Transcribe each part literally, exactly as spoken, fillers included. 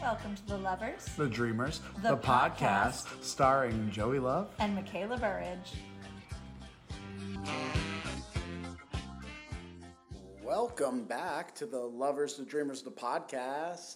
welcome to The Lovers, The Dreamers, The the, podcast, starring Joey Love. and Michaela Burridge. Welcome back to The Lovers, The Dreamers, the podcast.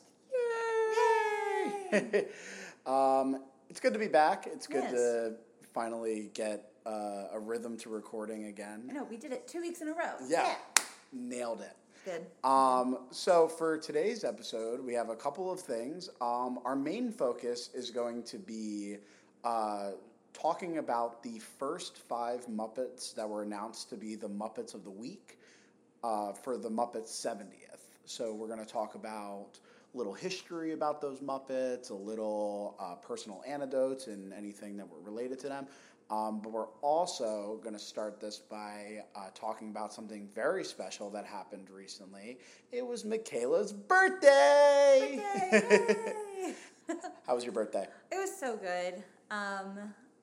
Yay! Yay! um, it's good to be back. It's good Yes. to finally get uh, a rhythm to recording again. I know, we did it two weeks in a row. Yeah, nailed it. Good. Um, so for today's episode, we have a couple of things. Um, our main focus is going to be uh, talking about the first five Muppets that were announced to be the Muppets of the Week uh, for the Muppets seventieth. So we're going to talk about a little history about those Muppets, a little uh, personal anecdotes, and anything that were related to them. Um, but we're also going to start this by uh, talking about something very special that happened recently. It was Michaela's birthday! Birthday! Yay! How was your birthday? It was so good. Um,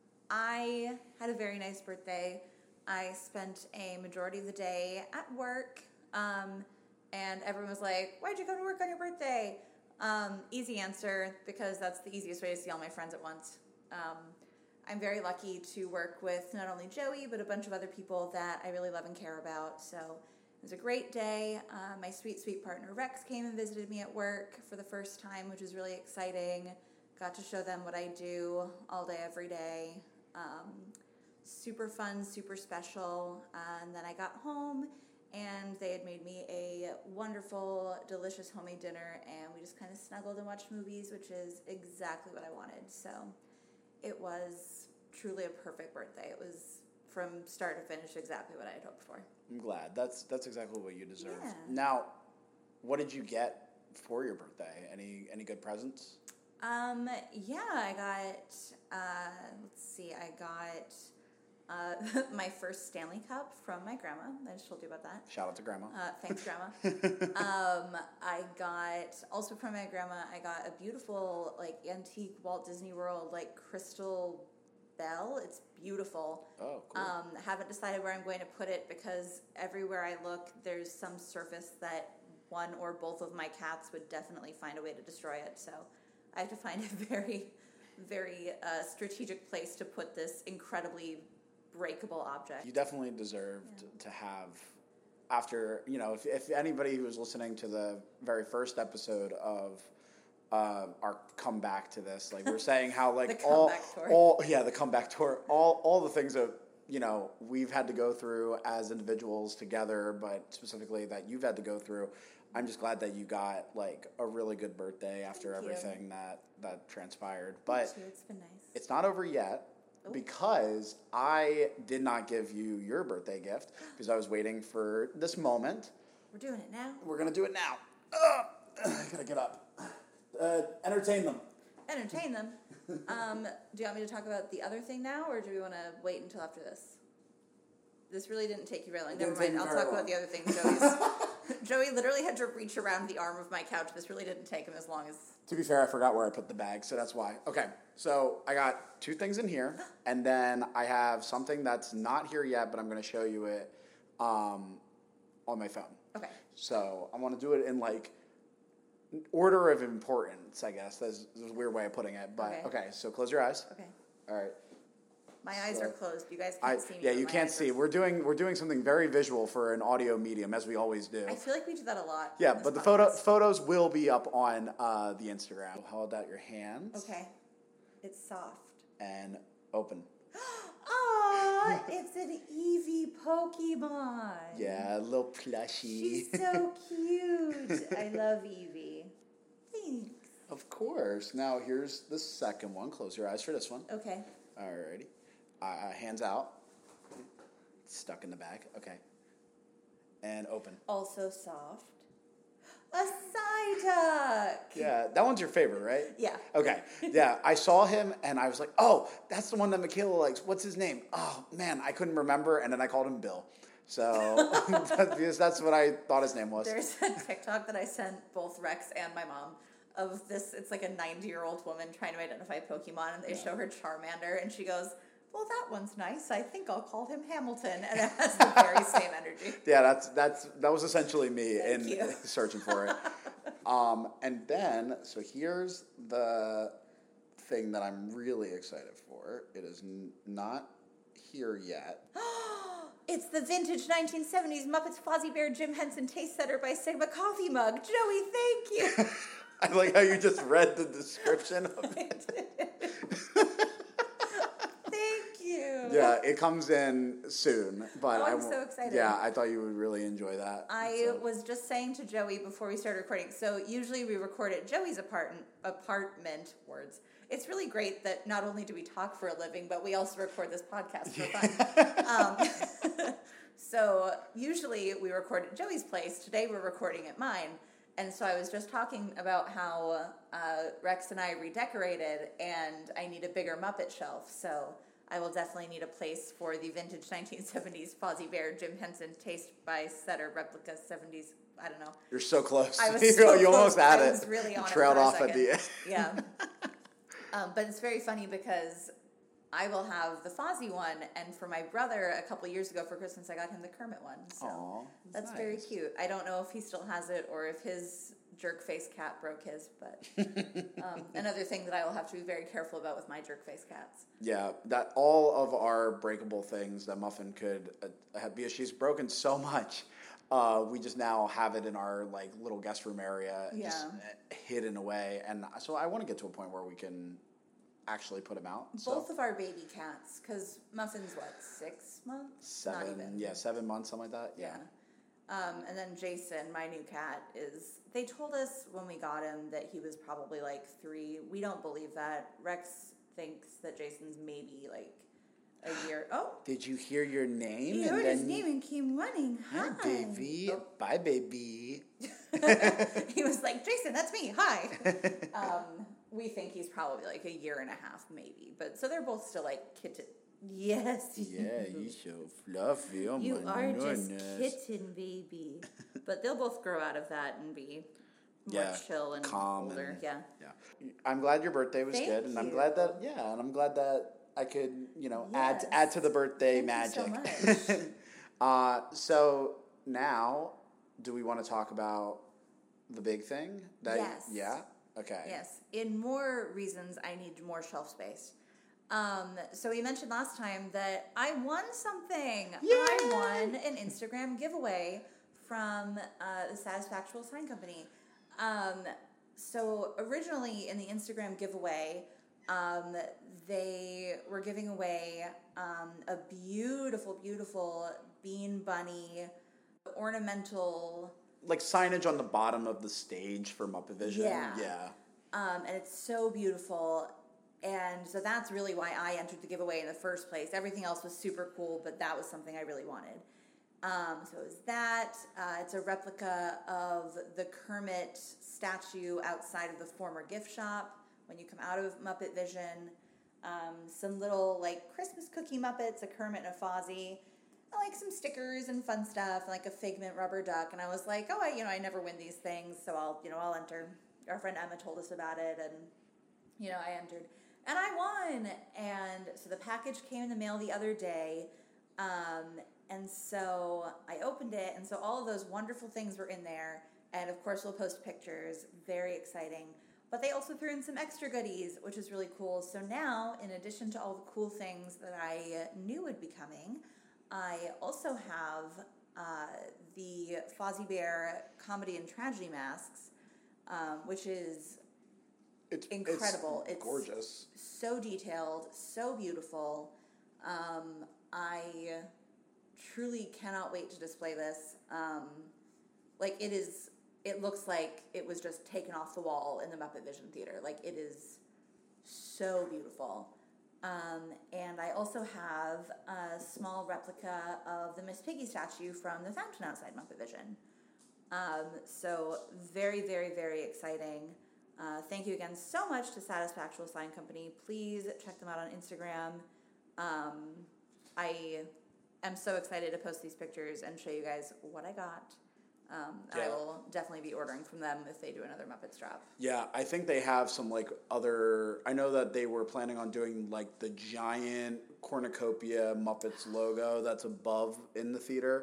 I had a very nice birthday. I spent a majority of the day at work, um, and everyone was like, "Why'd you go to work on your birthday?" Um, easy answer, because that's the easiest way to see all my friends at once. Um, I'm very lucky to work with not only Joey, but a bunch of other people that I really love and care about. So it was a great day. Uh, my sweet, sweet partner Rex came and visited me at work for the first time, which was really exciting. Got to show them what I do all day, every day. Um, super fun, super special. And then I got home, and they had made me a wonderful, delicious homemade dinner, and we just kind of snuggled and watched movies, which is exactly what I wanted. So it was truly a perfect birthday. It was, from start to finish, exactly what I had hoped for. I'm glad. That's that's exactly what you deserve. Yeah. Now, what did you get for your birthday? Any any good presents? Um, yeah, I got, uh, let's see, I got uh, my first Stanley Cup from my grandma. I just told you about that. Shout out to Grandma. Uh, thanks, Grandma. um, I got, also from my grandma, I got a beautiful, like, antique Walt Disney World, like, crystal bell. It's beautiful. Oh, cool. Um, haven't decided where I'm going to put it, because everywhere I look, there's some surface that one or both of my cats would definitely find a way to destroy it. So I have to find a very, very uh, strategic place to put this incredibly breakable object. You definitely deserved Yeah. to have, after, you know, if, if anybody who was listening to the very first episode of uh, our comeback to this, like, we're saying how, like, The all, comeback tour. all, yeah, the comeback tour, all, all the things that, you know, we've had to go through as individuals together, but specifically that you've had to go through. I'm just glad that you got, like, a really good birthday after Thank you. everything that, that transpired. But Thank you. It's been nice. it's not over yet. Oh. Because I did not give you your birthday gift because I was waiting for this moment. We're doing it now. We're going to do it now. Ugh. I gotta get up. Uh, entertain them. Entertain them. Um, do you want me to talk about the other thing now, or do we want to wait until after this? This really didn't take you very long. It Never didn't take mind. me I'll very talk long. about the other thing. Joey's. Joey literally had to reach around the arm of my couch. This really didn't take him as long as... To be fair, I forgot where I put the bag, so that's why. Okay, so I got two things in here, and then I have something that's not here yet, but I'm going to show you it um, on my phone. Okay. So I want to do it in, like, order of importance, I guess. That's, that's a weird way of putting it. But, Okay. okay, so close your eyes. Okay. All right. My eyes So- are closed. You guys I, can't see me. yeah, but you my can't eyes see. are- We're doing we're doing something very visual for an audio medium, as we always do. I feel like we do that a lot. Yeah, on this but the photo podcast. photos will be up on uh, the Instagram. Hold out your hands. Okay. It's soft. And open. Aw, it's an Eevee Pokemon. Yeah, a little plushie. She's so cute. I love Eevee. Thanks. Of course. Now here's the second one. Close your eyes for this one. Okay. Alrighty. Uh, hands out. Stuck in the bag. Okay. And open. Also soft. A Psyduck. Yeah, that one's your favorite, right? Yeah. Okay. Yeah, I saw him and I was like, oh, that's the one that Michaela likes. What's his name? Oh, man, I couldn't remember. And then I called him Bill. So, because that's what I thought his name was. There's a TikTok that I sent both Rex and my mom of this. It's like a ninety-year-old woman trying to identify Pokemon, and they Yeah. show her Charmander, and she goes, well, that one's nice. I think I'll call him Hamilton. And it has the very same energy. Yeah, that's that's that was essentially me Thank in you. searching for it. Um, and then, so here's the thing that I'm really excited for. It is n- not here yet. It's the vintage nineteen seventies Muppets Fozzie Bear Jim Henson Taste Setter by Sigma coffee mug. Joey, thank you. I like how you just read the description of it. Thank you. Yeah, it comes in soon, but Oh, I'm I w- so excited. Yeah, I thought you would really enjoy that. I so. was just saying to Joey before we started recording, so usually we record at Joey's apartment, apartment words. It's really great that not only do we talk for a living, but we also record this podcast for fun. um, so usually we record at Joey's place. Today we're recording at mine. And so I was just talking about how uh, Rex and I redecorated, and I need a bigger Muppet shelf. So I will definitely need a place for the vintage nineteen seventies Fozzie Bear Jim Henson Taste by Setter replica seventies. I don't know. You're so close. I was you so you close. almost had I it. was really on you it trailed for a off second. at the end. Yeah. Um, but it's very funny because I will have the Fozzie one, and for my brother, a couple of years ago for Christmas, I got him the Kermit one. So Aw, that's nice. very cute. I don't know if he still has it or if his jerk face cat broke his, but um, another thing that I will have to be very careful about with my jerk face cats. Yeah, that all of our breakable things that Muffin could uh, have, because she's broken so much. Uh, we just now have it in our like little guest room area, Yeah. just uh, hidden away, and so I want to get to a point where we can actually put them out. So. Both of our baby cats, because Muffin's what, six months? Not Seven, even. yeah, seven months, something like that. Yeah. Yeah. Um, and then Jason, my new cat, is, they told us when we got him that he was probably like three. We don't believe that. Rex thinks that Jason's maybe like a year. Oh. Did you hear your name? He and heard then his name and came running. Hi. Hi, baby. Oh. Bye, baby. He was like, Jason, that's me. Hi. um, we think he's probably like a year and a half, maybe. But so they're both still like kitten. Yes. Yeah, you so fluffy. Oh You my are just goodness. kitten baby. But they'll both grow out of that and be more Yeah, chill and calm older. and- Yeah. Yeah, I'm glad your birthday was Thank good, and I'm you. glad that yeah, and I'm glad that I could you know add Yes. add to the birthday Thank you magic. so much. uh, so now, do we want to talk about the big thing? That, Yes. Yeah. Okay. Yes. In more reasons, I need more shelf space. Um, so we mentioned last time that I won something. I won an Instagram giveaway from uh, the Satisfactual Sign Company. Um, so originally in the Instagram giveaway, um, they were giving away um, a beautiful, beautiful bean bunny ornamental. Like signage on the bottom of the stage for Muppet Vision. Yeah. Yeah. Um, and it's so beautiful. And so that's really why I entered the giveaway in the first place. Everything else was super cool, but that was something I really wanted. Um, so it was that. Uh, it's a replica of the Kermit statue outside of the former gift shop when you come out of Muppet Vision. Um, some little, like, Christmas cookie Muppets, a Kermit and a Fozzie. I like some stickers and fun stuff, like a Figment rubber duck. And I was like, oh, I, you know, I never win these things, so I'll, you know, I'll enter. Our friend Emma told us about it, and, you know, I entered. And I won! And so the package came in the mail the other day, um, and so I opened it, and so all of those wonderful things were in there, and of course we'll post pictures, very exciting. But they also threw in some extra goodies, which is really cool. So now, in addition to all the cool things that I knew would be coming, I also have uh, the Fozzie Bear Comedy and Tragedy masks, um, which is It's incredible. It's, It's gorgeous. so detailed, so beautiful. Um, I truly cannot wait to display this. Um, like it is, it looks like it was just taken off the wall in the Muppet Vision Theater. Like it is so beautiful. Um, and I also have a small replica of the Miss Piggy statue from the fountain outside Muppet Vision. Um, so very, very, very exciting. Uh, thank you again so much to Satisfactual Sign Company. Please check them out on Instagram. Um, I am so excited to post these pictures and show you guys what I got. Um, and I Yeah. will definitely be ordering from them if they do another Muppets drop. Yeah, I think they have some like other. I know that they were planning on doing like the giant cornucopia Muppets logo that's above in the theater.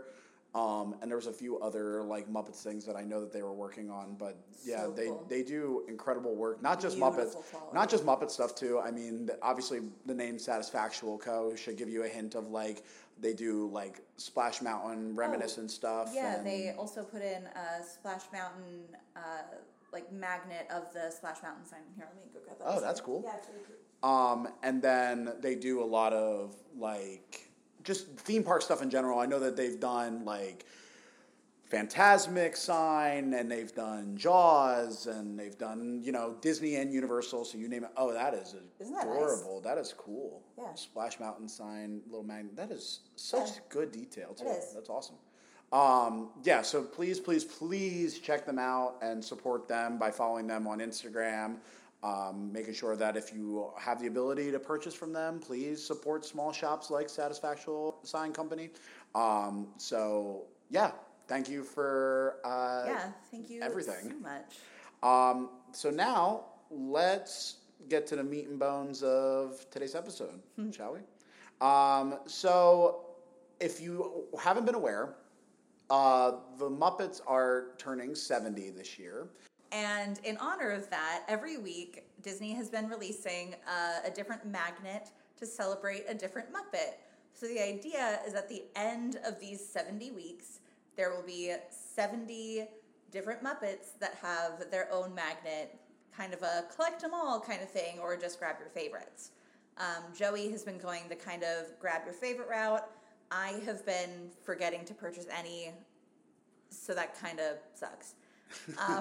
Um, and there was a few other like Muppets things that I know that they were working on, but yeah, So they, cool. they do incredible work. Not just Beautiful Muppets, quality. not just Muppet stuff too. I mean, th- obviously the name Satisfactual Co. should give you a hint of like they do like Splash Mountain reminiscent stuff. Yeah, and they also put in a Splash Mountain uh, like magnet of the Splash Mountain sign. Here, let me go grab that. Oh, that's cool. Yeah, it's really cool. Um, and then they do a lot of like just theme park stuff in general. I know that they've done like Phantasmic sign, and they've done Jaws, and they've done, you know, Disney and Universal, so you name it. Oh, that is Isn't that adorable. That is cool. Yeah. Splash Mountain sign, little magnet. That is such Yeah. good detail, too. It is. That's awesome. Um, yeah, so please, please, please check them out and support them by following them on Instagram. Um, making sure that if you have the ability to purchase from them, please support small shops like Satisfactual Sign Company. Um, so, yeah. Thank you for uh, Yeah, thank you everything. so much. Um, so now let's get to the meat and bones of today's episode, shall we? Um, so if you haven't been aware, uh, the Muppets are turning seventy this year. And in honor of that, every week Disney has been releasing uh, a different magnet to celebrate a different Muppet. So the idea is at the end of these seventy weeks, there will be seventy different Muppets that have their own magnet, kind of a collect them all kind of thing, or just grab your favorites. Um, Joey has been going the kind of grab your favorite route. I have been forgetting to purchase any, so that kind of sucks. Um,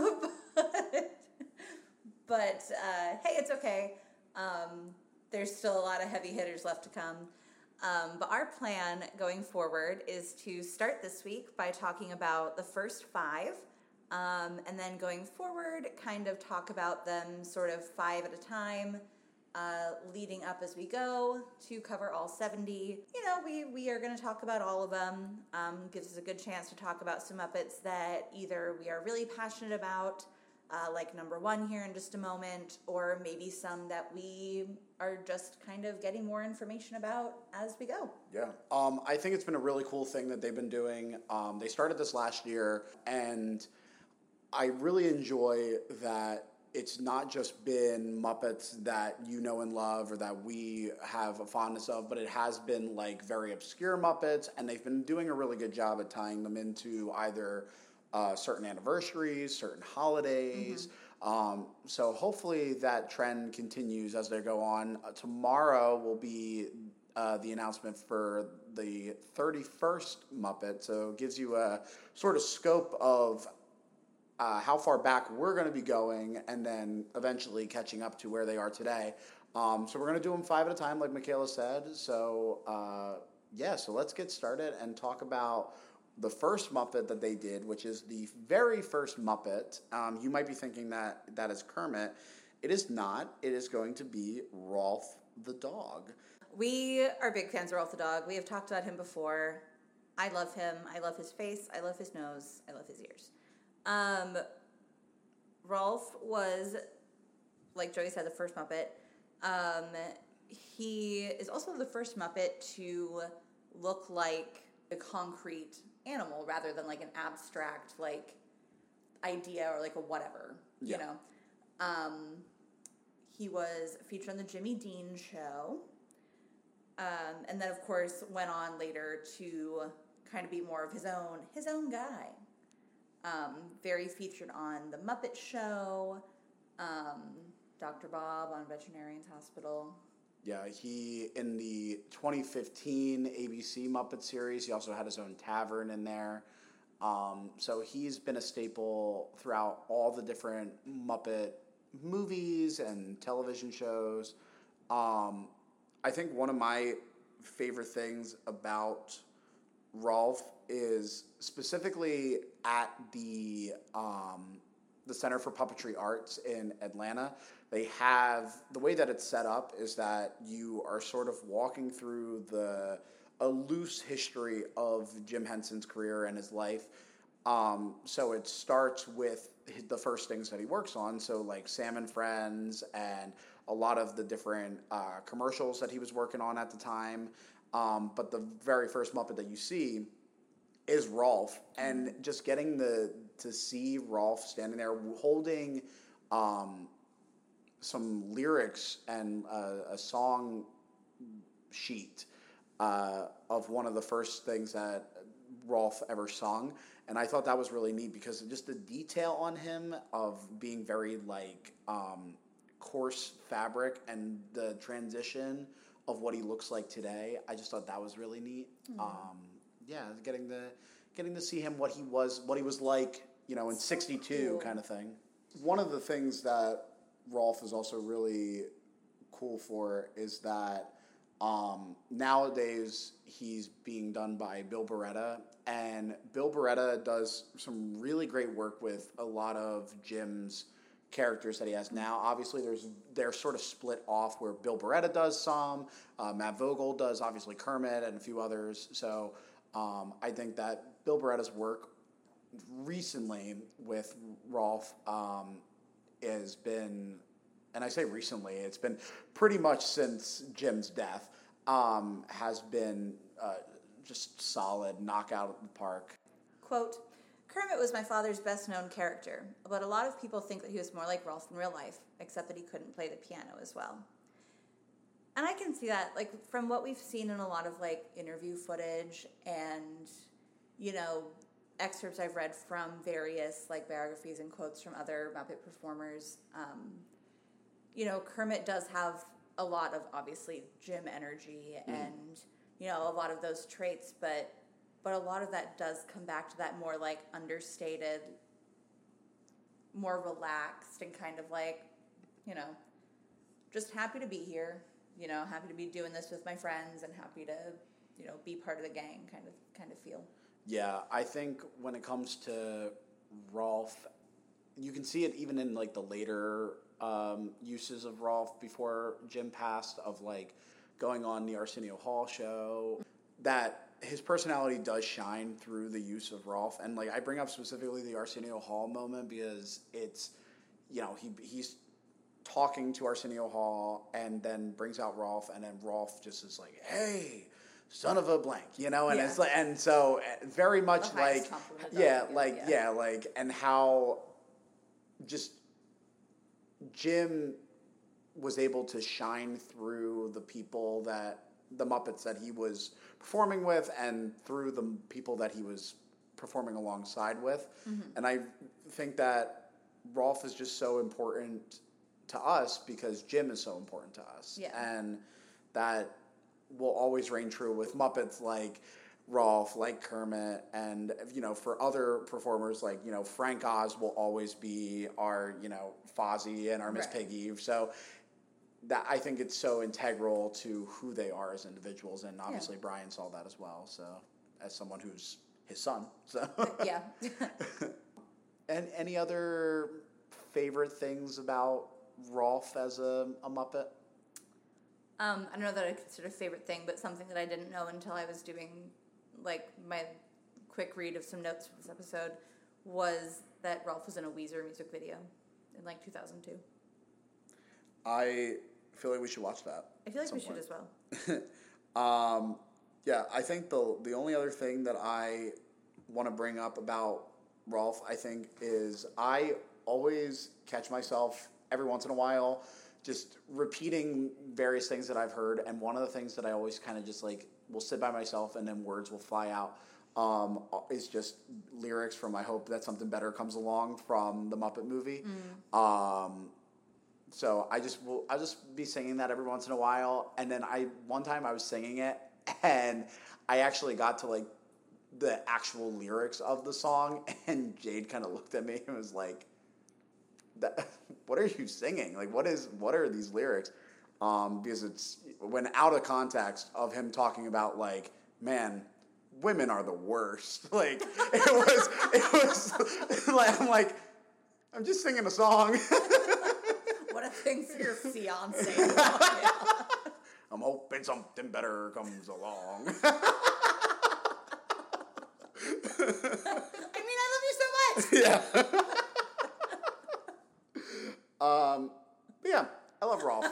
but but uh, hey, it's okay. Um, there's still a lot of heavy hitters left to come. Um, but our plan going forward is to start this week by talking about the first five, um, and then going forward, kind of talk about them sort of five at a time, uh, leading up as we go to cover all seventy. You know, we, we are going to talk about all of them. Um, gives us a good chance to talk about some Muppets that either we are really passionate about, Uh, like number one here in just a moment, or maybe some that we are just kind of getting more information about as we go. Yeah. Um, I think it's been a really cool thing that they've been doing. Um, they started this last year, and I really enjoy that it's not just been Muppets that you know and love or that we have a fondness of, but it has been like very obscure Muppets, and they've been doing a really good job at tying them into either Uh, certain anniversaries, certain holidays. Mm-hmm. Um, so hopefully that trend continues as they go on. Uh, tomorrow will be uh, the announcement for the thirty-first Muppet. So it gives you a sort of scope of uh, how far back we're going to be going, and then eventually catching up to where they are today. Um, so we're going to do them five at a time, like Michaela said. So uh, yeah, so let's get started and talk about the first Muppet that they did, which is the very first Muppet. Um, you might be thinking that that is Kermit. It is not. It is going to be Rolf the dog. We are big fans of Rolf the dog. We have talked about him before. I love him. I love his face. I love his nose. I love his ears. Um, Rolf was, like Joey said, the first Muppet. Um, he is also the first Muppet to look like a concrete animal rather than like an abstract like idea or like a whatever, yeah. you know. Um, he was featured on the Jimmy Dean Show, um, and then of course went on later to kind of be more of his own his own guy. Um, very featured on the Muppet Show, um, Doctor Bob on Veterinarian's Hospital. Yeah, he, in the twenty fifteen A B C Muppet series, he also had his own tavern in there. Um, so he's been a staple throughout all the different Muppet movies and television shows. Um, I think one of my favorite things about Rolf is specifically at the um, the Center for Puppetry Arts in Atlanta. They have, the way that it's set up is that you are sort of walking through the a loose history of Jim Henson's career and his life. Um, so it starts with the first things that he works on, so like Sam and Friends and a lot of the different uh, commercials that he was working on at the time. Um, but the very first Muppet that you see is Rolf, and just getting the to see Rolf standing there holding um, some lyrics and a, a song sheet uh, of one of the first things that Rolf ever sung, and I thought that was really neat because just the detail on him of being very like um, coarse fabric and the transition of what he looks like today. I just thought that was really neat. Mm-hmm. Um, yeah, getting the getting to see him what he was what he was like, you know, in sixty-two cool. kind of thing. One of the things that Rolf is also really cool for is that um, nowadays he's being done by Bill Beretta, and Bill Beretta does some really great work with a lot of Jim's characters that he has now. Obviously, there's they're sort of split off where Bill Beretta does some, uh, Matt Vogel does obviously Kermit and a few others. So um, I think that Bill Beretta's work recently with Rolf um, has been, and I say recently, it's been pretty much since Jim's death, um, has been uh, just solid, knockout at the park. Quote, Kermit was my father's best-known character, but a lot of people think that he was more like Rolf in real life, except that he couldn't play the piano as well. And I can see that, like, from what we've seen in a lot of, like, interview footage and, you know, excerpts I've read from various, like, biographies and quotes from other Muppet performers, um, you know, Kermit does have a lot of, obviously, Jim energy mm. and, you know, a lot of those traits, but... But a lot of that does come back to that more, like, understated, more relaxed and kind of like, you know, just happy to be here, you know, happy to be doing this with my friends and happy to, you know, be part of the gang kind of kind of feel. Yeah, I think when it comes to Rolf, you can see it even in, like, the later um, uses of Rolf before Jim passed, of, like, going on the Arsenio Hall show, that... his personality does shine through the use of Rolf. And, like, I bring up specifically the Arsenio Hall moment because it's, you know, he he's talking to Arsenio Hall and then brings out Rolf, and then Rolf just is like, hey, son of a blank, you know? And yeah. it's like, and so very much like, yeah, like, yeah. yeah, like, and how just Jim was able to shine through the people that, the Muppets that he was performing with and through the people that he was performing alongside with. Mm-hmm. And I think that Rolf is just so important to us because Jim is so important to us. Yeah. And that will always reign true with Muppets like Rolf, like Kermit, and, you know, for other performers like, you know, Frank Oz will always be our, you know, Fozzie and our Miss right. Piggy. So that I think it's so integral to who they are as individuals, and obviously yeah. Brian saw that as well. So, as someone who's his son, so yeah. And any other favorite things about Rolf as a, a Muppet? Um, I don't know that I consider favorite thing, but something that I didn't know until I was doing like my quick read of some notes for this episode was that Rolf was in a Weezer music video in like two thousand two. I feel like we should watch that. I feel like we point. should as well. um, yeah, I think the the only other thing that I want to bring up about Rolf, I think, is I always catch myself every once in a while just repeating various things that I've heard, and one of the things that I always kind of just like will sit by myself and then words will fly out um, is just lyrics from I Hope That Something Better Comes Along from the Muppet movie. Mm. Um, so I just will I'll just be singing that every once in a while, and then I one time I was singing it and I actually got to like the actual lyrics of the song, and Jade kind of looked at me and was like, that, what are you singing? Like, what is, what are these lyrics? Um, because it's, when out of context of him talking about, like, man, women are the worst. Like, it was, it was, like, I'm like, I'm just singing a song. What a thing for your fiance. I'm hoping something better comes along. I mean, I love you so much. Yeah. um, but yeah, I love Rolf.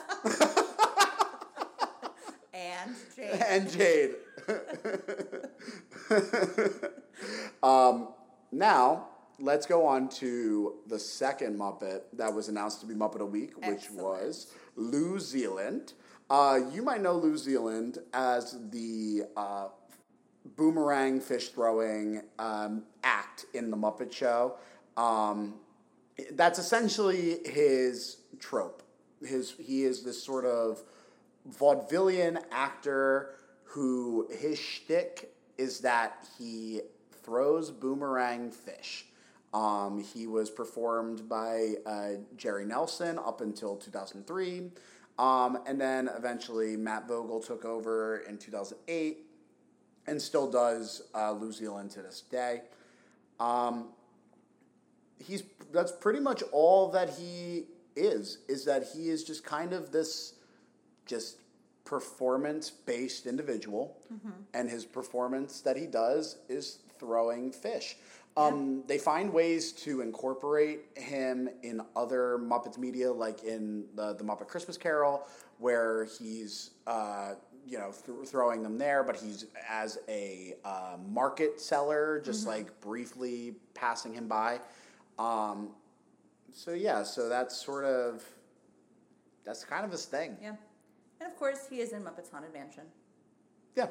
And Jade. And Jade. um, now, let's go on to the second Muppet that was announced to be Muppet of the Week, which Excellent. was Lou Zealand. Uh, you might know Lou Zealand as the uh, boomerang fish throwing um, act in the Muppet Show. Um, that's essentially his trope. His he is this sort of vaudevillian actor who his shtick is that he throws boomerang fish. Um, he was performed by uh, Jerry Nelson up until two thousand three. Um, and then eventually Matt Vogel took over in two thousand eight and still does uh, Lou Zealand to this day. Um, he's that's pretty much all that he is, is that he is just kind of this just performance-based individual, mm-hmm. and his performance that he does is throwing fish. Um, yeah. They find ways to incorporate him in other Muppets media, like in the, the Muppet Christmas Carol, where he's uh, you know th- throwing them there, but he's as a uh, market seller, just mm-hmm. like briefly passing him by. Um, so yeah, so that's sort of that's kind of his thing. Yeah, and of course he is in Muppets Haunted Mansion. Yeah.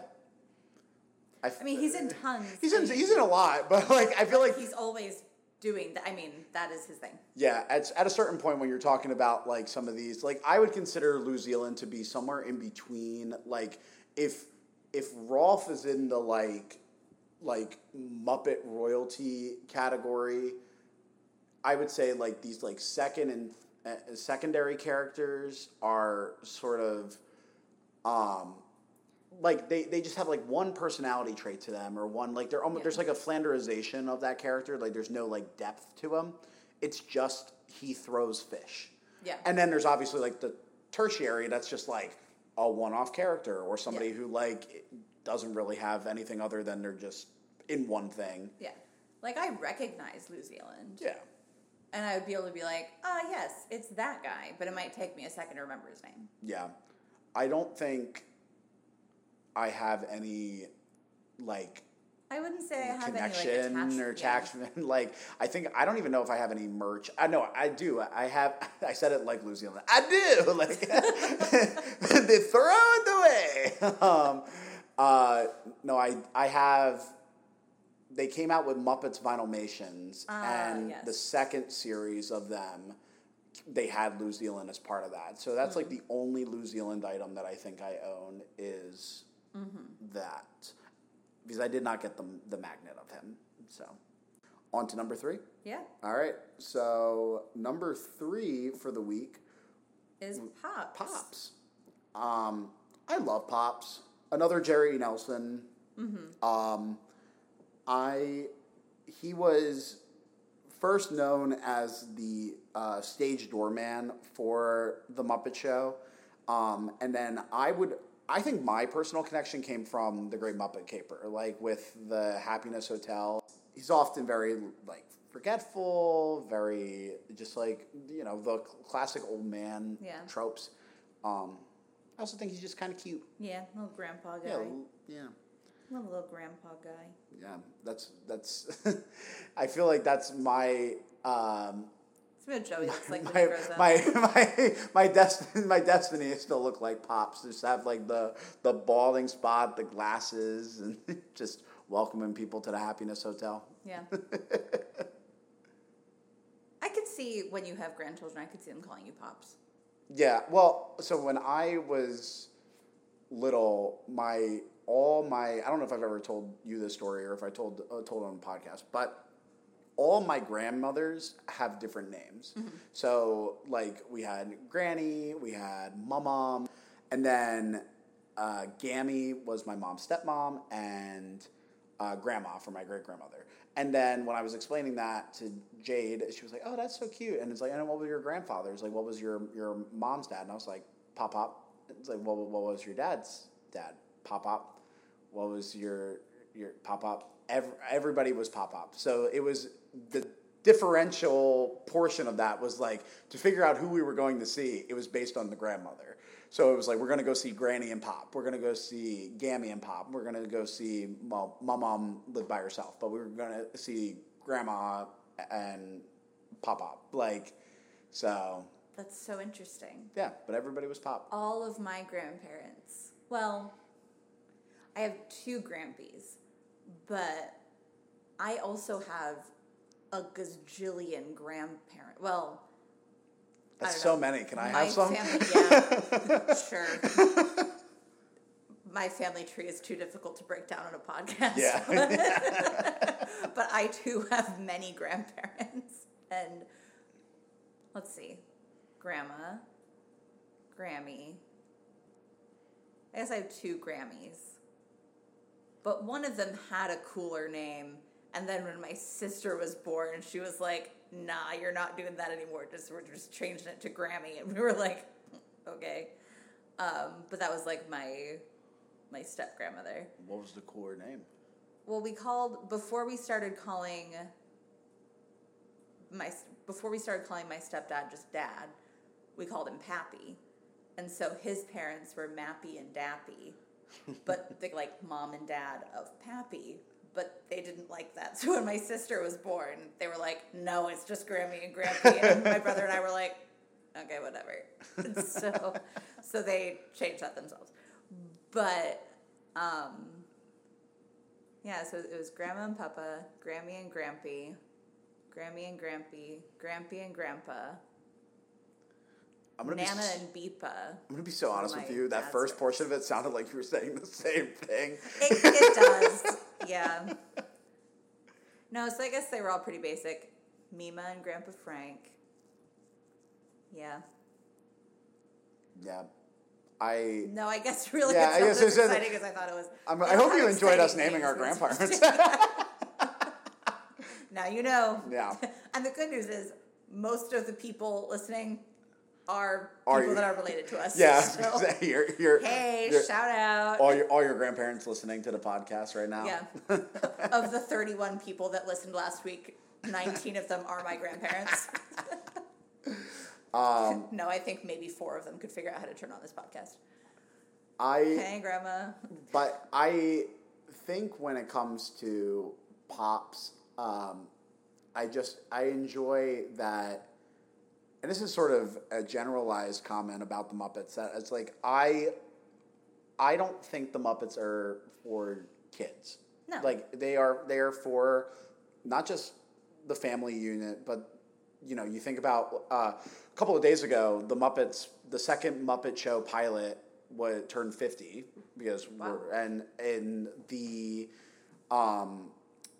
I, f- I mean, he's in tons. He's in he's in a lot, but like I feel like he's always doing that. I mean, that is his thing. Yeah, at at a certain point when you're talking about like some of these, like I would consider Lou Zealand to be somewhere in between. Like if if Rolf is in the like like Muppet royalty category, I would say like these like second and uh, secondary characters are sort of um. Like they, they just have like one personality trait to them, or one like they're almost, yeah. there's like a Flanderization of that character. Like there's no like depth to him. It's just he throws fish. Yeah. And then there's obviously like the tertiary that's just like a one-off character or somebody yeah. who like doesn't really have anything other than they're just in one thing. Yeah. Like I recognize Lou Zealand. Yeah. And I would be able to be like, ah, oh, yes, it's that guy, but it might take me a second to remember his name. Yeah. I don't think I have any, like, I wouldn't say I have connection any, like, attach- or attachment. Yeah. Like, I think, I don't even know if I have any merch. I know, I do. I have, I said it like Lou Zealand. I do! Like, they throw it away. Um, uh, no, I, I have, they came out with Muppets Vinylmations, uh, and yes. the second series of them, they had Lou Zealand as part of that. So that's, mm-hmm. like, the only Lou Zealand item that I think I own is... Mm-hmm. that, because I did not get the the magnet of him. So, on to number three. Yeah. All right. So number three for the week is Pops. Pops. Um, I love Pops. Another Jerry Nelson. Mm-hmm. Um, I he was first known as the uh, stage doorman for the Muppet Show, um, and then I would. I think my personal connection came from The Great Muppet Caper, like with the Happiness Hotel. He's often very like forgetful, very just like, you know, the classic old man yeah. tropes. Um, I also think he's just kind of cute. Yeah, little grandpa guy. Yeah, yeah. Love a little grandpa guy. Yeah, that's that's. I feel like that's my. Um, Joey looks like my, my, my, my, destiny, my destiny is to look like Pops. Just have like the, the balding spot, the glasses, and just welcoming people to the Happiness Hotel. Yeah. I could see when you have grandchildren, I could see them calling you Pops. Yeah, well, so when I was little, my all my I don't know if I've ever told you this story or if I told uh, told it on the podcast, but all my grandmothers have different names. Mm-hmm. So, like, we had Granny, we had Mom, and then uh, Gammy was my mom's stepmom, and uh, Grandma for my great-grandmother. And then when I was explaining that to Jade, she was like, oh, that's so cute. And it's like, and what was your grandfather's? Like, what was your, your mom's dad? And I was like, Pop Pop. It's like, well, what was your dad's dad? Pop Pop. What was your, your Pop Pop? Every, everybody was Pop Pop. So it was... the differential portion of that was like to figure out who we were going to see. It was based on the grandmother. So it was like, we're going to go see Granny and Pop. We're going to go see Gammy and Pop. We're going to go see, well, my mom lived by herself, but we were going to see Grandma and Pop Pop. Like, so. That's so interesting. Yeah, but everybody was Pop. All of my grandparents, well, I have two grandpies, but I also have a gazillion grandparents. Well, that's so many. Can I my have some? Family, yeah, sure. My family tree is too difficult to break down on a podcast. Yeah. But, but I too have many grandparents. And let's see. Grandma, Grammy. I guess I have two Grammys. But one of them had a cooler name. And then when my sister was born, she was like, nah, you're not doing that anymore. Just we're just changing it to Grammy. And we were like, okay. Um, but that was like my my step grandmother. What was the cooler name? Well, we called before we started calling my before we started calling my stepdad just Dad. We called him Pappy, and so his parents were Mappy and Dappy, but the like mom and dad of Pappy. But they didn't like that. So when my sister was born, they were like, no, it's just Grammy and Grampy. And my brother and I were like, okay, whatever. And so so they changed that themselves. But, um, yeah, so it was Grandma and Papa, Grammy and Grampy, Grammy and Grampy, Grampy and Grandpa, I'm gonna Nana be, and Beepa. I'm going to be so honest with you. That first friends. portion of it sounded like you were saying the same thing. It, it does, yeah. No, so I guess they were all pretty basic. Mima and Grandpa Frank. Yeah. Yeah. I... No, I guess really yeah, it's not I guess as it's, exciting as I thought it was. I'm, It's I hope not you enjoyed us exciting naming our names, grandparents. Now you know. Yeah. And the good news is most of the people listening are Are people you- that are related to us. Yeah. So, you're, you're, hey, you're- shout out. all your all your grandparents listening to the podcast right now. Yeah. Of the thirty-one people that listened last week, nineteen of them are my grandparents. Um, No, I think maybe four of them could figure out how to turn on this podcast. I Hey, Grandma. But I think when it comes to Pops, um, I just I enjoy that, and this is sort of a generalized comment about the Muppets. That it's like I, I don't think the Muppets are for kids. No. Like they are they are for not just the family unit, but you know you think about uh, a couple of days ago the Muppets, the second Muppet Show pilot was turned fifty because Wow. we're and in the um,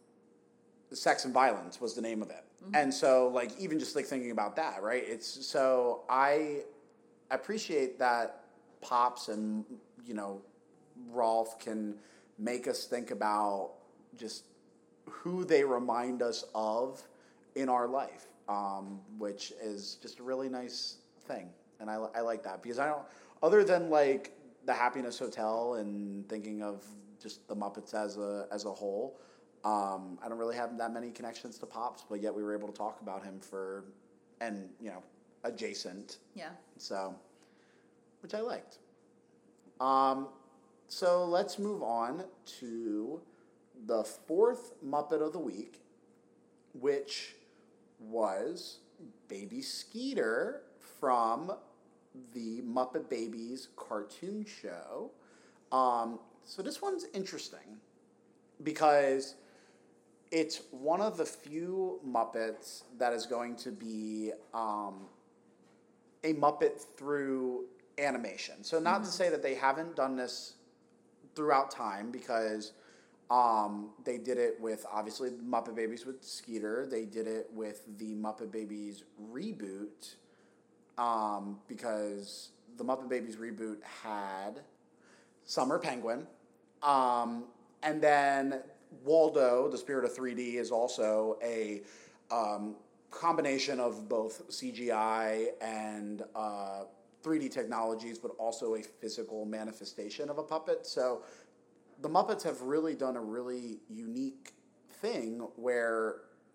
Sex and Violence was the name of it. Mm-hmm. And so like even just like thinking about that, right? It's so I appreciate that Pops and you know Rolf can make us think about just who they remind us of in our life, um, which is just a really nice thing. And I, I like that because I don't, other than like the Happiness Hotel and thinking of just the Muppets as a as a whole, um, I don't really have that many connections to Pops, but yet we were able to talk about him for, and you know, adjacent. Yeah. So, which I liked. Um, so let's move on to the fourth Muppet of the week, which was Baby Skeeter from the Muppet Babies cartoon show. Um, so this one's interesting because it's one of the few Muppets that is going to be um, a Muppet through animation. So not mm-hmm. to say that they haven't done this throughout time because um, they did it with, obviously, Muppet Babies with Skeeter. They did it with the Muppet Babies reboot um, because the Muppet Babies reboot had Summer Penguin. Um, and then Waldo, the Spirit of three D, is also a um, combination of both C G I and uh, three D technologies, but also a physical manifestation of a puppet. So the Muppets have really done a really unique thing where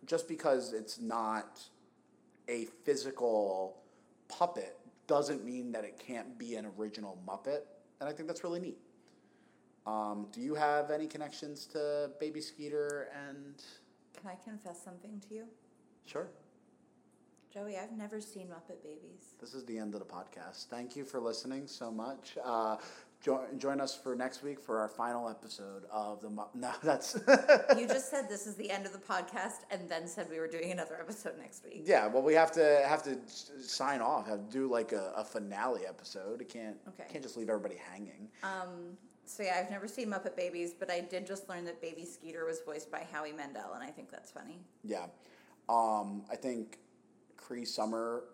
just because it's not a physical puppet doesn't mean that it can't be an original Muppet, and I think that's really neat. Um, do you have any connections to Baby Skeeter and... Can I confess something to you? Sure. Joey, I've never seen Muppet Babies. This is the end of the podcast. Thank you for listening so much. Uh, join, join us for next week for our final episode of the... Mu- no, that's... You just said this is the end of the podcast and then said we were doing another episode next week. Yeah, well, we have to have to sign off, have to do like a, a finale episode. It can't, okay. can't just leave everybody hanging. Um... So yeah, I've never seen Muppet Babies, but I did just learn that Baby Skeeter was voiced by Howie Mandel, and I think that's funny. Yeah. Um, I think Cree Summer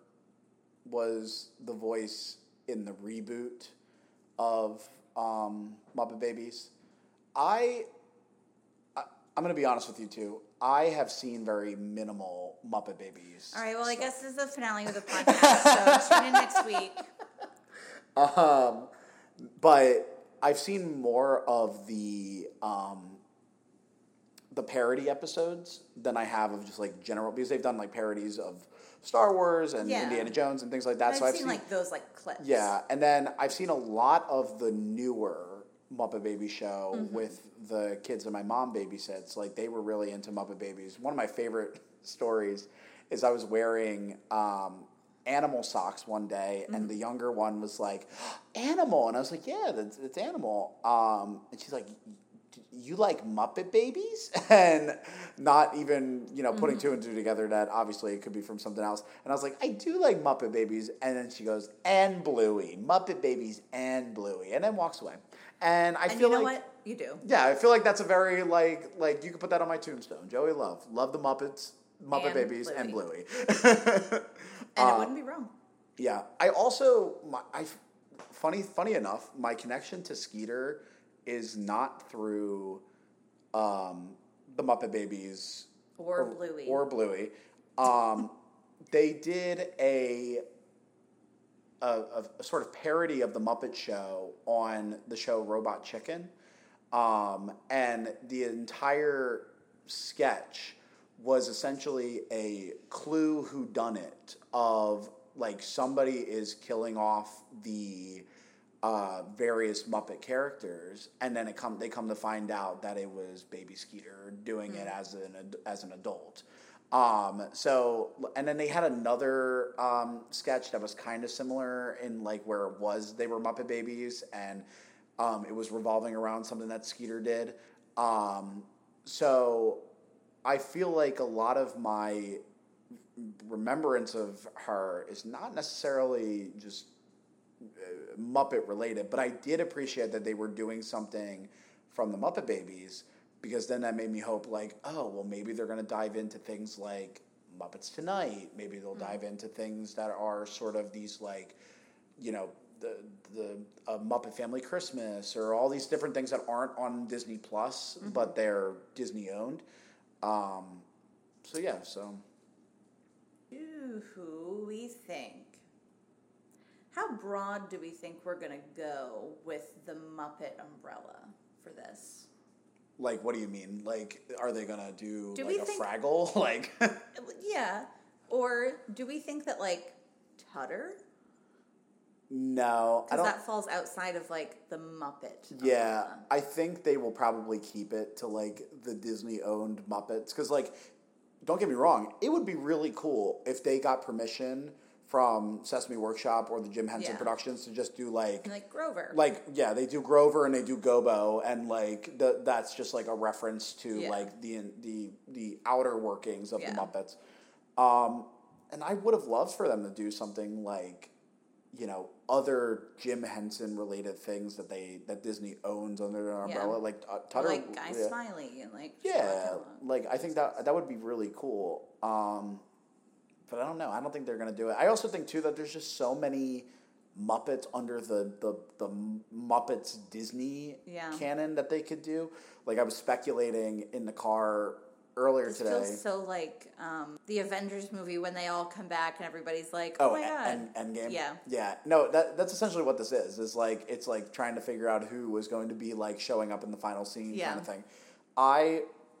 was the voice in the reboot of um, Muppet Babies. I, I, I'm going to be honest with you, too. I have seen very minimal Muppet Babies. All right, well, stuff. I guess this is the finale of the podcast, so tune in next week. Um, but... I've seen more of the um, the parody episodes than I have of just like general, because they've done like parodies of Star Wars and yeah. Indiana Jones and things like that. I've so I've seen, seen like those like clips. Yeah, and then I've seen a lot of the newer Muppet Baby show mm-hmm. with the kids that my mom babysits. Like they were really into Muppet Babies. One of my favorite stories is I was wearing. Um, Animal socks one day, and mm-hmm. the younger one was like, "Animal," and I was like, "Yeah, that's, that's Animal." Um, and she's like, "You like Muppet Babies?" And not even you know putting mm-hmm. two and two together that obviously it could be from something else. And I was like, "I do like Muppet Babies," and then she goes, "And Bluey, Muppet Babies and Bluey," and then walks away. And I and feel you know like what you do. Yeah, I feel like that's a very like like you could put that on my tombstone. Joey Love, love the Muppets, Muppet and Babies, Bluey. and Bluey. And uh, it wouldn't be wrong. Yeah, I also, my, I, funny, funny enough, my connection to Skeeter is not through um, the Muppet Babies or, or Bluey or Bluey. Um, they did a, a a sort of parody of the Muppet Show on the show Robot Chicken, um, and the entire sketch was essentially a Clue whodunit of like somebody is killing off the uh, various Muppet characters, and then it come they come to find out that it was Baby Skeeter doing mm. it as an as an adult. Um, so and then they had another um, sketch that was kind of similar in like where it was they were Muppet Babies, and um, it was revolving around something that Skeeter did. Um, so. I feel like a lot of my remembrance of her is not necessarily just Muppet related, but I did appreciate that they were doing something from the Muppet Babies, because then that made me hope like, oh, well, maybe they're going to dive into things like Muppets Tonight. Maybe they'll mm-hmm. dive into things that are sort of these like, you know, the the uh, Muppet Family Christmas, or all these different things that aren't on Disney Plus, mm-hmm. but they're Disney owned. Um, so yeah, so. Who we think? How broad do we think we're going to go with the Muppet umbrella for this? Like, what do you mean? Like, are they going to do, do like a think, Fraggle? Like, yeah. Or do we think that, like, Tutter? No, I don't. Because that falls outside of like the Muppet. Yeah, umbrella. I think they will probably keep it to like the Disney-owned Muppets. Because, like, don't get me wrong, it would be really cool if they got permission from Sesame Workshop or the Jim Henson yeah. Productions to just do like like Grover. Like yeah, they do Grover and they do Gobo, and like the, that's just like a reference to yeah. like the the the outer workings of yeah. the Muppets. Um, and I would have loved for them to do something like, you know, other Jim Henson related things that they that Disney owns under their umbrella, yeah. like uh, Tutter, or like Guy yeah. Smiley and like yeah, like I think that that would be really cool. Um, but I don't know. I don't think they're gonna do it. I also think too that there's just so many Muppets under the the the Muppets Disney yeah. canon that they could do. Like I was speculating in the car earlier this today. Feels so like um, the Avengers movie when they all come back and everybody's like, "Oh, oh my god!" End, Endgame. Yeah, yeah. No, that that's essentially what this is. Is like it's like trying to figure out who was going to be like showing up in the final scene, yeah. kind of thing. I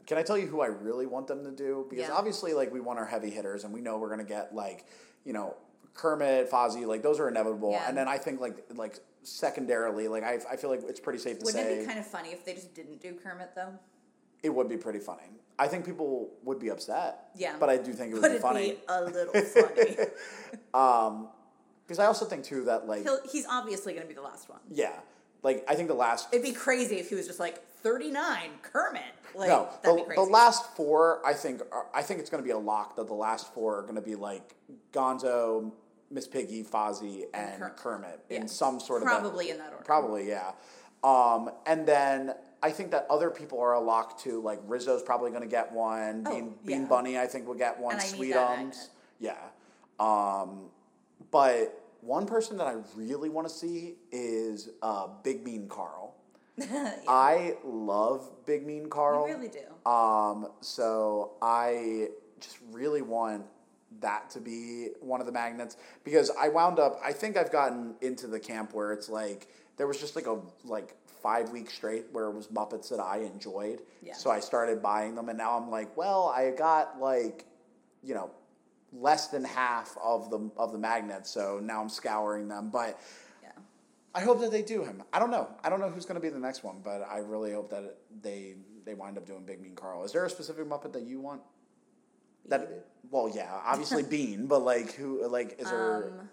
Can I tell you who I really want them to do? Because Yeah. obviously, like, we want our heavy hitters, and we know we're going to get, like, you know, Kermit, Fozzie, like, those are inevitable. Yeah. And then I think, like, like secondarily, like, I, I feel like it's pretty safe to Wouldn't say... it be kind of funny if they just didn't do Kermit, though? It would be pretty funny. I think people would be upset. Yeah. But I do think it would Would be it funny. be a little funny? um, because I also think, too, that, like... He'll, he's obviously going to be the last one. Yeah. Like, I think the last... It'd be crazy if he was just like, thirty-nine, Kermit. Like, no, that'd the, be crazy. the last four, I think, are, I think it's going to be a lock that the last four are going to be, like, Gonzo, Miss Piggy, Fozzie, and, And Ker- Kermit yeah. in some sort of... Probably in that order. Probably, yeah. Um, and then I think that other people are a lock, too. Like, Rizzo's probably going to get one. Oh, Bean, Bean yeah. Bunny, I think, will get one. And I need Sweet that Ums. Yeah. Um, but one person that I really want to see is uh, Big Mean Carl. Yeah. I love Big Mean Carl. You really do. Um, so I just really want that to be one of the magnets because I wound up, I think I've gotten into the camp where it's like, there was just like a, like five weeks straight where it was Muppets that I enjoyed. Yeah. So I started buying them and now I'm like, well, I got like, you know, less than half of the, of the magnets. So now I'm scouring them, but I hope that they do him. I don't know. I don't know who's going to be the next one, but I really hope that they they wind up doing Big Mean Carl. Is there a specific Muppet that you want? Bean. That well, yeah, obviously Bean, but like who? Like is there? Um,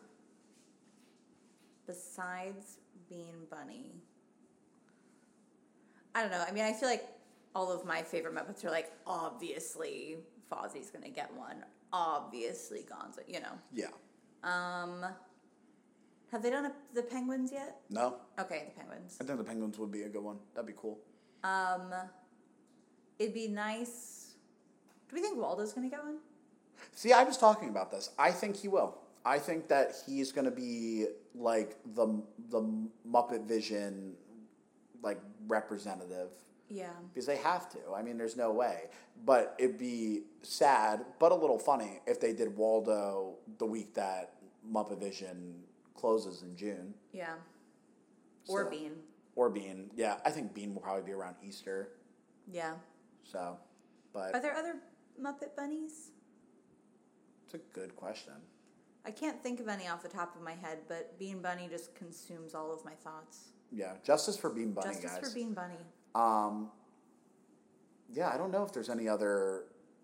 besides Bean Bunny, I don't know. I mean, I feel like all of my favorite Muppets are like obviously Fozzie's going to get one. Obviously Gonzo. You know. Yeah. Um. Have they done a, the Penguins yet? No. Okay, the Penguins. I think the Penguins would be a good one. That'd be cool. Um, it'd be nice. Do we think Waldo's going to get one? See, I was talking about this. I think he will. I think that he's going to be like the the Muppet Vision, like representative. Yeah. Because they have to. I mean, there's no way. But it'd be sad, but a little funny if they did Waldo the week that Muppet Vision closes in June. Yeah. Or So- Bean. Or Bean. Yeah, I think Bean will probably be around Easter. Yeah. So, but Are there other Muppet bunnies? it's a good question. I can't think of any off the top of my head, but Bean Bunny just consumes all of my thoughts. Yeah, justice for Bean Bunny, Justice guys. for Bean Bunny. Um, yeah, I don't know if there's any other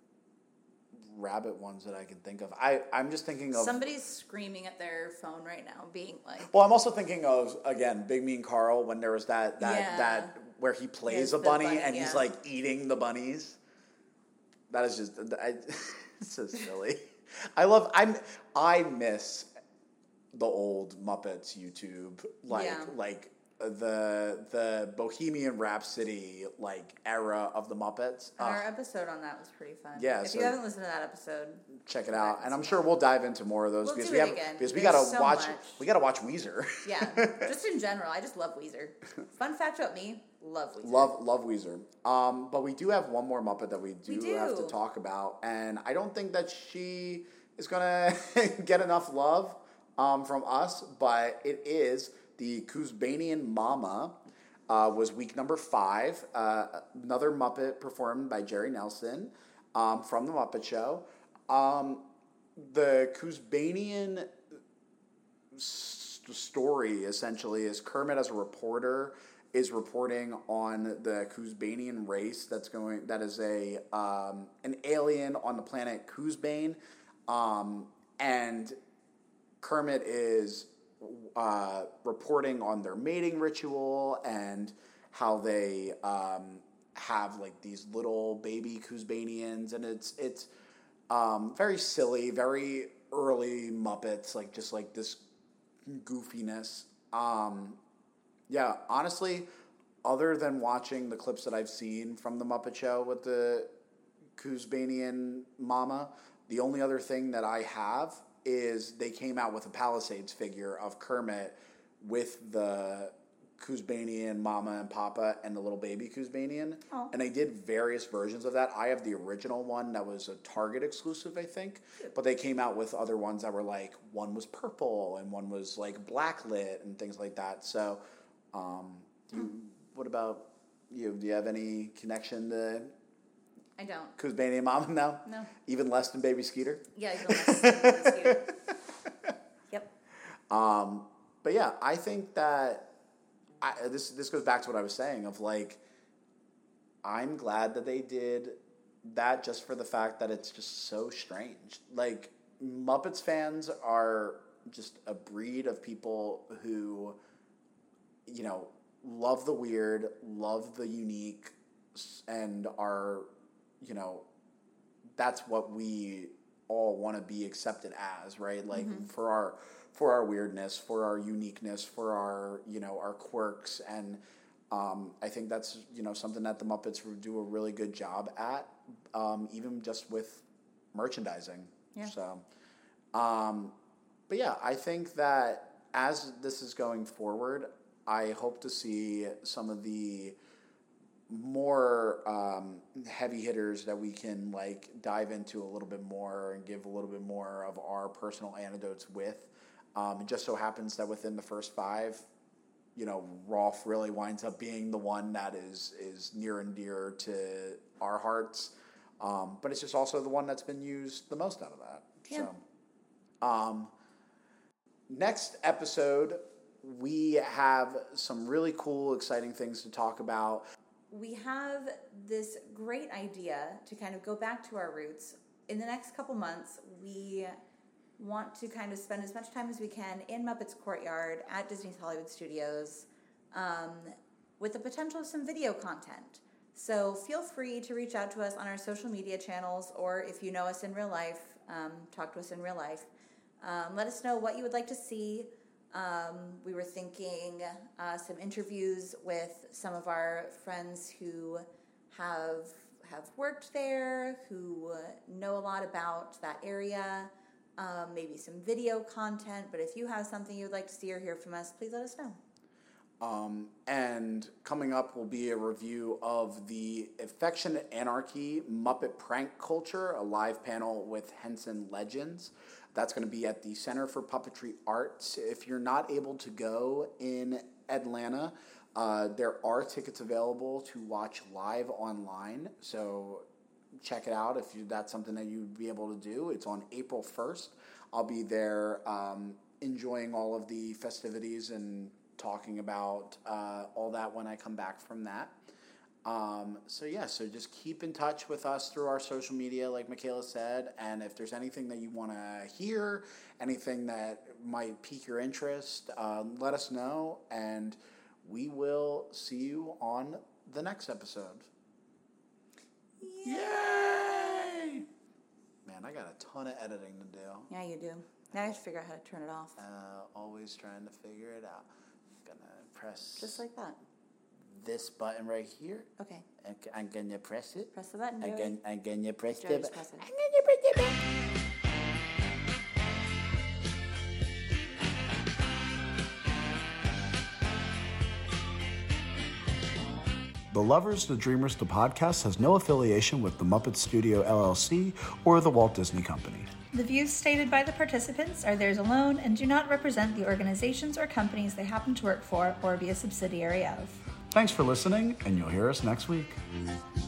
rabbit ones that I can think of. I, I'm just thinking of... Somebody's screaming at their phone right now, being like... Well, I'm also thinking of, again, Big Mean Carl, when there was that, that, Yeah. that where he plays Yes, a the bunny, bunny, and he's, yeah. like, eating the bunnies. That is just... I, it's so silly. I love... I'm, I miss the old Muppets YouTube, like, Yeah. like the the Bohemian Rhapsody, like, era of the Muppets. And our Ugh. episode on that was pretty fun. Yeah, If so- you haven't listened to that episode, Check it Go out, back and and I'm see sure that. we'll dive into more of those We'll because do we it have again. because we There's gotta so watch much. we gotta watch Weezer. yeah, just in general, I just love Weezer. Fun fact about me, love Weezer. love love Weezer. Um, but we do have one more Muppet that we do, We do. have to talk about, and I don't think that she is gonna get enough love um, from us, but it is the Kuzbanian Mama. Uh, was week number five. Uh, another Muppet performed by Jerry Nelson um, from The Muppet Show. Um, the Kuzbanian s- story, essentially, is Kermit as a reporter is reporting on the Kuzbanian race that's going, that is a um, an alien on the planet Kuzbane. Um, and Kermit is uh, reporting on their mating ritual and how they um, have like these little baby Kuzbanians, and it's it's um, very silly, very early Muppets, like just like this goofiness. Um, yeah, honestly, other than watching the clips that I've seen from the Muppet Show with the Kuzbanian Mama, the only other thing that I have is they came out with a Palisades figure of Kermit with the Kuzbanian Mama and Papa and the little baby Kuzbanian. Oh. And they did various versions of that. I have the original one that was a Target exclusive, I think. But they came out with other ones that were like, one was purple and one was like blacklit and things like that. So, um, do you, what about you? Do you have any connection to I don't. Who's Baby Mama now? No. Even less than Baby Skeeter? Yeah, even less than Baby Skeeter. Yep. Um, but yeah, I think that I, this this goes back to what I was saying of like, I'm glad that they did that just for the fact that it's just so strange. Like, Muppets fans are just a breed of people who, you know, love the weird, love the unique, and are, you know, that's what we all want to be accepted as, right? Like, mm-hmm. for our for our weirdness, for our uniqueness, for our, you know, our quirks, and um, I think that's, you know, something that the Muppets do a really good job at, um, even just with merchandising. Yeah. So, um, but yeah, I think that as this is going forward, I hope to see some of the more um, heavy hitters that we can like dive into a little bit more and give a little bit more of our personal anecdotes with. Um, it just so happens that within the first five, you know, Rolf really winds up being the one that is is near and dear to our hearts. Um, but it's just also the one that's been used the most out of that. Yeah. So, um, next episode, we have some really cool, exciting things to talk about. We have this great idea to kind of go back to our roots. In the next couple months, we want to kind of spend as much time as we can in Muppets Courtyard at Disney's Hollywood Studios, um, with the potential of some video content. So feel free to reach out to us on our social media channels, or if you know us in real life, um, talk to us in real life. Um, let us know what you would like to see. Um, we were thinking uh, some interviews with some of our friends who have have worked there, who know a lot about that area, um, maybe some video content. But if you have something you would like to see or hear from us, please let us know. Um, and coming up will be a review of the Affectionate Anarchy Muppet Prank Culture, a live panel with Henson Legends. That's going to be at the Center for Puppetry Arts. If you're not able to go in Atlanta, uh, there are tickets available to watch live online. So check it out if you, that's something that you'd be able to do. It's on April first. I'll be there um, enjoying all of the festivities and talking about uh, all that when I come back from that. Um, so yeah, so just keep in touch with us through our social media, like Michaela said, and if there's anything that you want to hear, anything that might pique your interest, uh, let us know, and we will see you on the next episode. Yay! Yay! Man, I got a ton of editing to do. Yeah, you do. Now I have to figure out how to turn it off. Uh, always trying to figure it out. Gonna press just like that. This button right here. Okay. And I'm gonna press it. Press the button. Again, I'm gonna press Joey, the button. I'm gonna press the button. The Lovers, the Dreamers, the podcast has no affiliation with the Muppet Studio L L C or the Walt Disney Company. The views stated by the participants are theirs alone and do not represent the organizations or companies they happen to work for or be a subsidiary of. Thanks for listening, and you'll hear us next week.